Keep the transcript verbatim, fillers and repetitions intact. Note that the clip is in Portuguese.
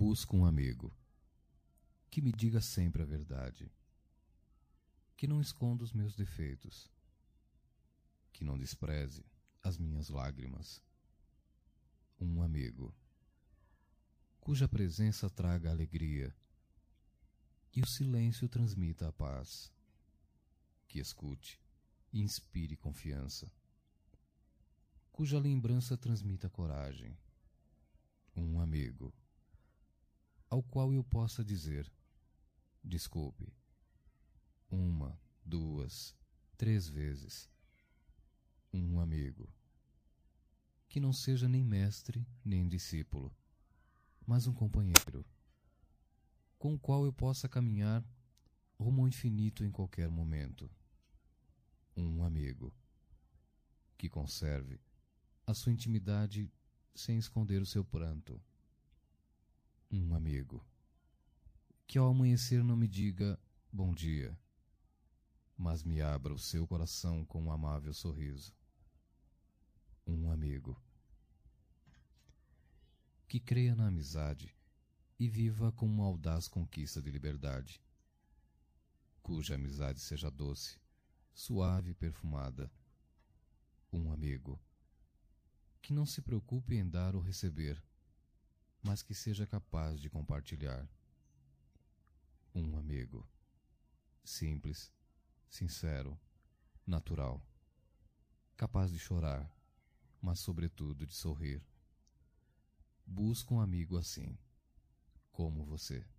Busco um amigo que me diga sempre a verdade, que não esconda os meus defeitos, que não despreze as minhas lágrimas. Um amigo cuja presença traga alegria e o silêncio transmita a paz, que escute e inspire confiança, cuja lembrança transmita coragem. Um amigo ao qual eu possa dizer: desculpe, uma, duas, três vezes. Um amigo que não seja nem mestre nem discípulo, mas um companheiro com o qual eu possa caminhar rumo ao infinito em qualquer momento. Um amigo que conserve a sua intimidade sem esconder o seu pranto. Um amigo que ao amanhecer não me diga bom dia, mas me abra o seu coração com um amável sorriso. Um amigo que creia na amizade e viva com uma audaz conquista de liberdade, cuja amizade seja doce, suave e perfumada. Um amigo que não se preocupe em dar ou receber, mas que seja capaz de compartilhar. Um amigo simples, sincero, natural, capaz de chorar, mas sobretudo de sorrir. Busco um amigo assim, como você.